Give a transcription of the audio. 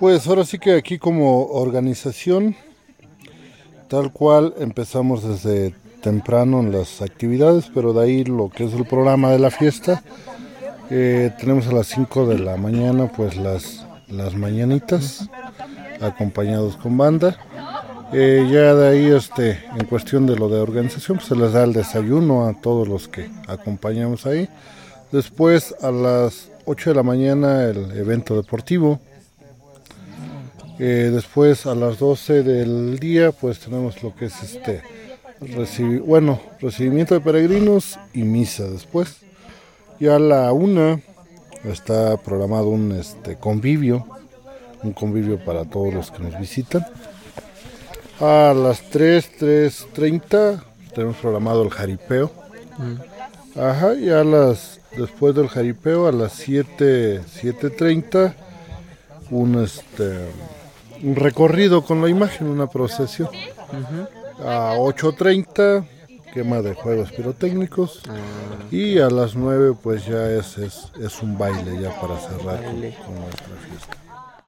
Pues ahora sí que aquí como organización, tal cual empezamos desde temprano en las actividades, pero de ahí lo que es el programa de la fiesta, tenemos a las 5 de la mañana pues las mañanitas, acompañados con banda. Ya de ahí en cuestión de lo de organización, pues se les da el desayuno a todos los que acompañamos ahí. Después a las 8 de la mañana el evento deportivo. Después a las 12 del día pues tenemos lo que es recibimiento de peregrinos y misa después. Y a la 1 está programado un convivio para todos los que nos visitan. A las 3:30 tenemos programado el jaripeo. Ajá, y después del jaripeo a las 7:30 un recorrido con la imagen, una procesión. A 8:30 quema de juegos pirotécnicos. Y a las 9 pues ya es un baile ya para cerrar con nuestra fiesta.